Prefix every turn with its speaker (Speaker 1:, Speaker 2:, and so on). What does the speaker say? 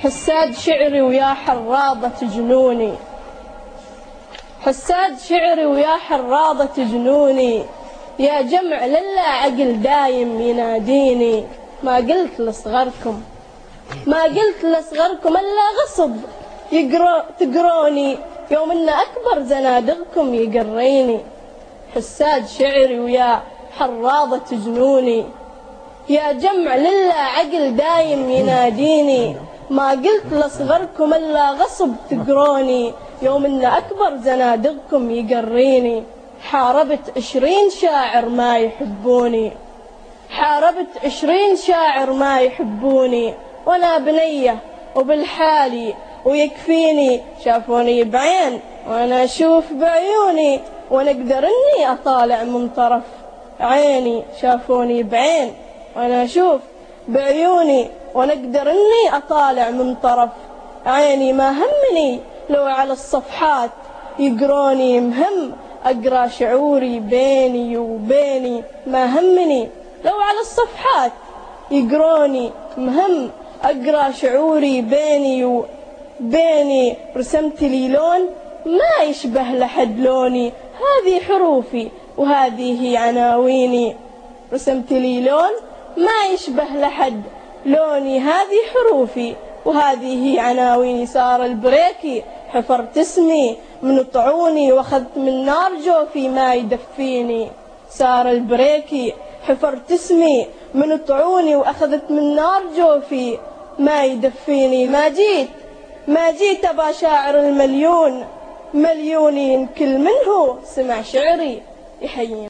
Speaker 1: حساد شعري ويا حراضة جنوني، حساد شعري ويا حراضة جنوني، يا جمع للا عقل دايم يناديني. ما قلت لصغركم إلا غصب تقروني، يوم إن أكبر زنادقكم يقريني. حساد شعري ويا حراضة جنوني، يا جمع للا عقل دايم يناديني. ما قلت لصغركم إلا غصب تقروني، يوم إن أكبر زنادقكم يقريني. حاربت 20 شاعر ما يحبوني، حاربت 20 شاعر ما يحبوني، وأنا بنية وبالحالي ويكفيني. شافوني بعين وأنا أشوف بعيوني، وأنا أقدر إني أطالع من طرف عيني. شافوني بعين وأنا أشوف بعيوني، وأنا أقدر إني أطالع من طرف عيني. ما همني لو على الصفحات يقروني، مهم أقرأ شعوري بيني وبيني. ما همني لو على الصفحات يقروني، مهم أقرأ شعوري بيني وبيني. رسمت لي لون ما يشبه لحد لوني، هذه حروفي وهذه عناويني. رسمت لي لون ما يشبه لحد لوني، هذه حروفي وهذه عناويني. صار البريكي حفرت اسمي من طعوني، واخذت من نار جوفي ما يدفيني. صار البريكي حفرت اسمي من طعوني، واخذت من نار جوفي ما يدفيني. ما جيت ابا شاعر المليون مليونين، كل منه سمع شعري يحييني.